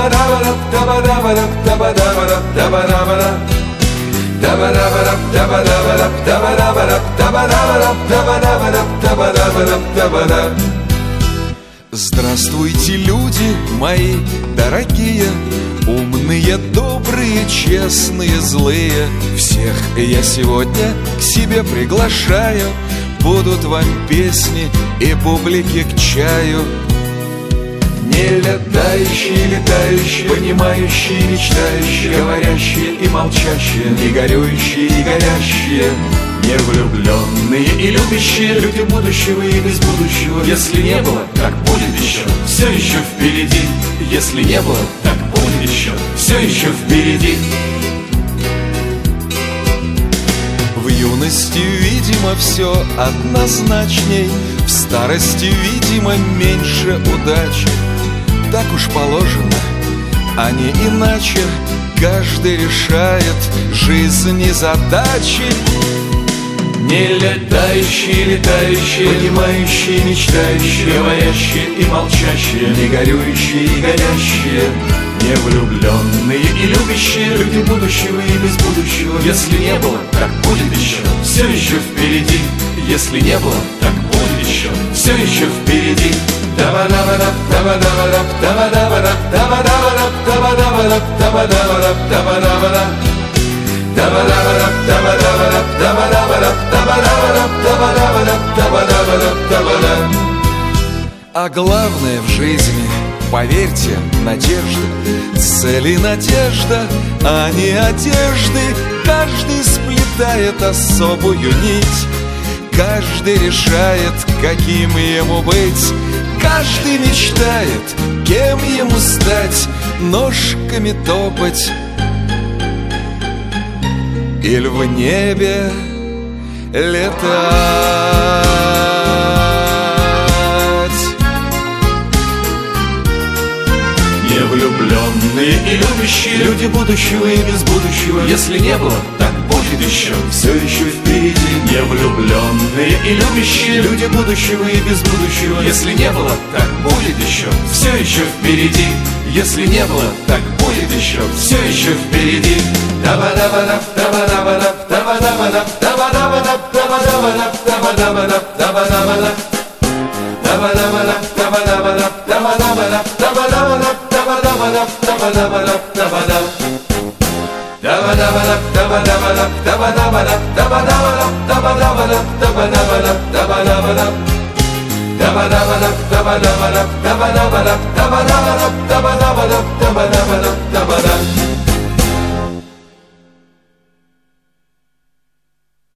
Здравствуйте, люди мои дорогие, умные, добрые, честные, злые. Всех я сегодня к себе приглашаю. Будут вам песни и публике к чаю. Не летающие, летающие, понимающие, мечтающие, говорящие и молчащие, не горюющие и горящие, не влюбленные и любящие, люди будущего и без будущего. Если не было, так будет еще, все еще впереди. Если не было, так будет еще, все еще впереди. В юности, видимо, все однозначней, в старости, видимо, меньше удачи. Так уж положено, а не иначе. Каждый решает жизни задачи. Не летающие, летающие, понимающие, мечтающие, говорящие и молчащие, не горюющие и горящие, не влюбленные и любящие, люди будущего и без будущего. Если не было, так будет еще, все еще впереди. Если не было, так будет еще, все еще впереди. А главное в жизни, поверьте, надежда. Цели надежда, а не одежды. Каждый сплетает особую нить, каждый решает, каким ему быть. Каждый мечтает, кем ему стать, ножками топать или в небе летать. Невлюбленные и любящие, люди будущего и без будущего. Если не было, так будет еще, все еще впереди. Невлюбленные и любящие, люди будущего и без будущего. Если не было, так будет еще, все еще впереди. Если не было, так будет еще, все еще впереди. Da